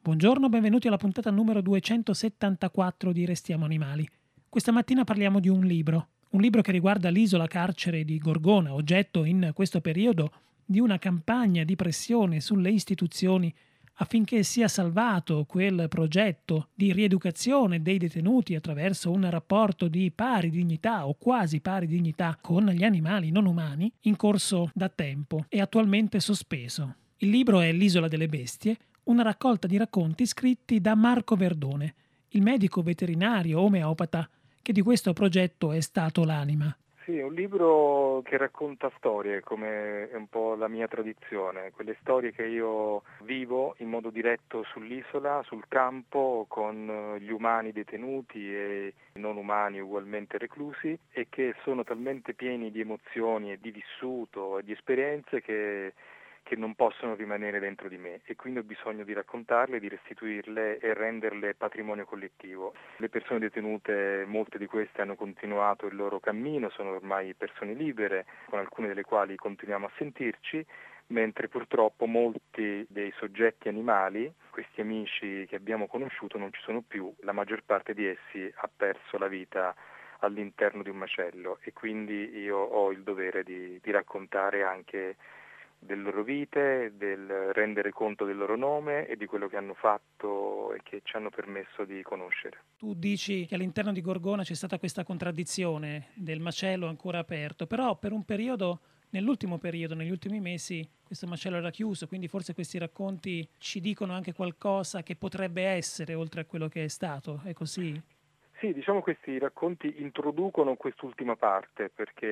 Buongiorno, benvenuti alla puntata numero 274 di Restiamo Animali. Questa mattina parliamo di un libro che riguarda l'isola carcere di Gorgona, oggetto in questo periodo di una campagna di pressione sulle istituzioni affinché sia salvato quel progetto di rieducazione dei detenuti attraverso un rapporto di pari dignità o quasi pari dignità con gli animali non umani in corso da tempo e attualmente sospeso. Il libro è L'isola delle bestie, una raccolta di racconti scritti da Marco Verdone, il medico veterinario omeopata che di questo progetto è stato l'anima. Sì, è un libro che racconta storie, come è un po' la mia tradizione, quelle storie che io vivo in modo diretto sull'isola, sul campo, con gli umani detenuti e i non umani ugualmente reclusi, e che sono talmente pieni di emozioni e di vissuto e di esperienze che non possono rimanere dentro di me, e quindi ho bisogno di raccontarle, di restituirle e renderle patrimonio collettivo. Le persone detenute, molte di queste hanno continuato il loro cammino, sono ormai persone libere, con alcune delle quali continuiamo a sentirci, mentre purtroppo molti dei soggetti animali, questi amici che abbiamo conosciuto, non ci sono più. La maggior parte di essi ha perso la vita all'interno di un macello, e quindi io ho il dovere di raccontare anche delle loro vite, del rendere conto del loro nome e di quello che hanno fatto e che ci hanno permesso di conoscere. Tu dici che all'interno di Gorgona c'è stata questa contraddizione del macello ancora aperto, però per un periodo, nell'ultimo periodo, negli ultimi mesi, questo macello era chiuso, quindi forse questi racconti ci dicono anche qualcosa che potrebbe essere oltre a quello che è stato, è così? Sì, diciamo questi racconti introducono quest'ultima parte,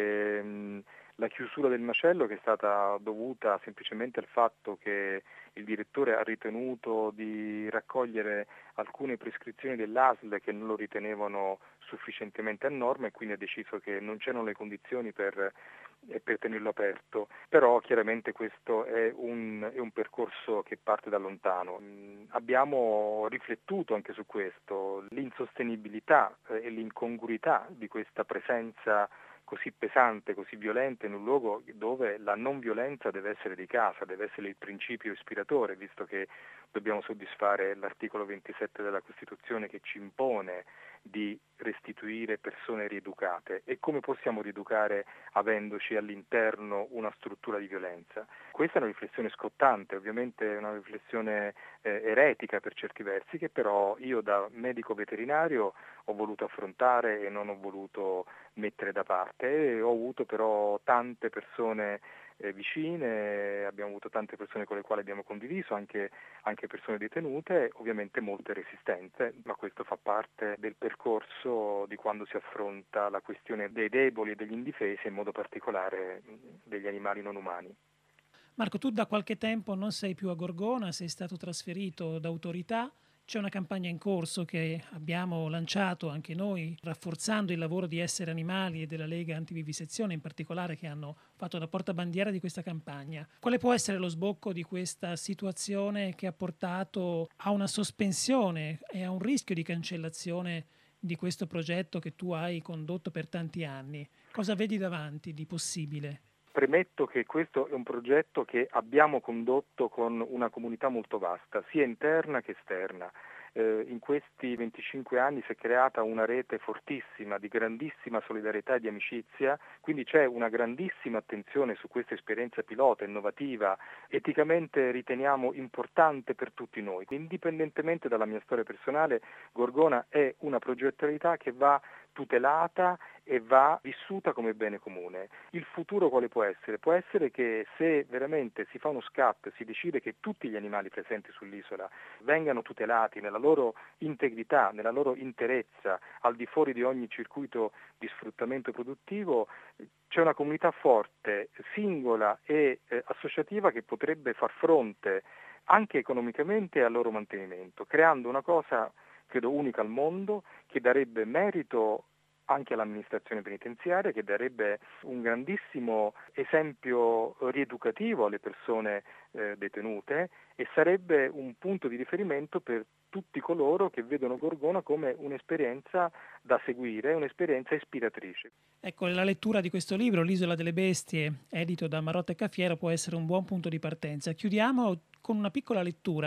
perché la chiusura del macello, che è stata dovuta semplicemente al fatto che il direttore ha ritenuto di raccogliere alcune prescrizioni dell'ASL che non lo ritenevano sufficientemente a norma, e quindi ha deciso che non c'erano le condizioni per tenerlo aperto. Però chiaramente questo è un percorso che parte da lontano. Abbiamo riflettuto anche su questo, l'insostenibilità e l'incongruità di questa presenza così pesante, così violenta in un luogo dove la non violenza deve essere di casa, deve essere il principio ispiratore, visto che dobbiamo soddisfare l'articolo 27 della Costituzione, che ci impone di restituire persone rieducate. E come possiamo rieducare avendoci all'interno una struttura di violenza? Questa è una riflessione scottante, ovviamente è una riflessione eretica per certi versi, che però io da medico veterinario ho voluto affrontare e non ho voluto mettere da parte, e ho avuto però tante persone vicine, abbiamo avuto tante persone con le quali abbiamo condiviso, anche persone detenute, ovviamente molte resistenze, ma questo fa parte del percorso di quando si affronta la questione dei deboli e degli indifesi, in modo particolare degli animali non umani. Marco, tu da qualche tempo non sei più a Gorgona, sei stato trasferito da autorità. C'è una campagna in corso che abbiamo lanciato anche noi, rafforzando il lavoro di Essere Animali e della Lega Antivivisezione in particolare, che hanno fatto da portabandiera di questa campagna. Quale può essere lo sbocco di questa situazione che ha portato a una sospensione e a un rischio di cancellazione di questo progetto che tu hai condotto per tanti anni? Cosa vedi davanti di possibile? Premetto che questo è un progetto che abbiamo condotto con una comunità molto vasta, sia interna che esterna. In questi 25 anni si è creata una rete fortissima di grandissima solidarietà e di amicizia, quindi c'è una grandissima attenzione su questa esperienza pilota, innovativa, eticamente riteniamo importante per tutti noi. Indipendentemente dalla mia storia personale, Gorgona è una progettualità che va tutelata e va vissuta come bene comune. Il futuro quale può essere? Può essere che se veramente si fa uno scatto e si decide che tutti gli animali presenti sull'isola vengano tutelati nella loro integrità, nella loro interezza, al di fuori di ogni circuito di sfruttamento produttivo, c'è una comunità forte, singola e associativa, che potrebbe far fronte anche economicamente al loro mantenimento, creando una cosa credo unica al mondo, che darebbe merito anche all'amministrazione penitenziaria, che darebbe un grandissimo esempio rieducativo alle persone detenute, e sarebbe un punto di riferimento per tutti coloro che vedono Gorgona come un'esperienza da seguire, un'esperienza ispiratrice. Ecco, la lettura di questo libro, L'isola delle bestie, edito da Marotta e Caffiero, può essere un buon punto di partenza. Chiudiamo con una piccola lettura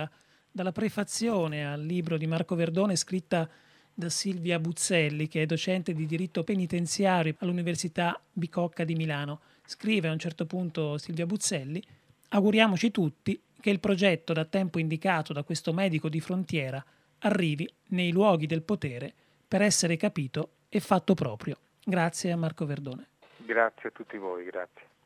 dalla prefazione al libro di Marco Verdone scritta da Silvia Buzzelli, che è docente di diritto penitenziario all'Università Bicocca di Milano. Scrive a un certo punto Silvia Buzzelli: auguriamoci tutti che il progetto da tempo indicato da questo medico di frontiera arrivi nei luoghi del potere per essere capito e fatto proprio. Grazie a Marco Verdone. Grazie a tutti voi, grazie.